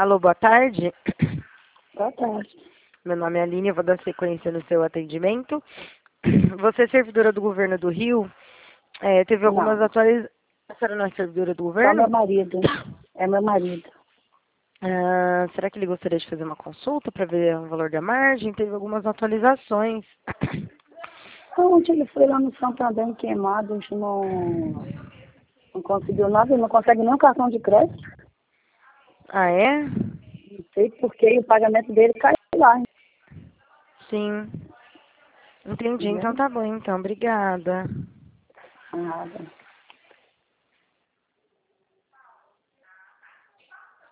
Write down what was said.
Alô, boa tarde. Boa tarde. Meu nome é Aline, eu vou dar sequência no seu atendimento. Você é servidora do governo do Rio? Teve algumas Não, atualizações. A senhora não é servidora do só governo? meu marido. É meu marido. Será que ele gostaria de fazer uma consulta para ver o valor da margem? Teve algumas atualizações. Ontem ele foi lá no Santander queimado, a gente não conseguiu nada, ele não consegue nem um cartão de crédito. Ah, é? Não sei porque o pagamento dele caiu lá, Sim. Entendi, então entendeu? tá bom, então. Obrigada. Nada.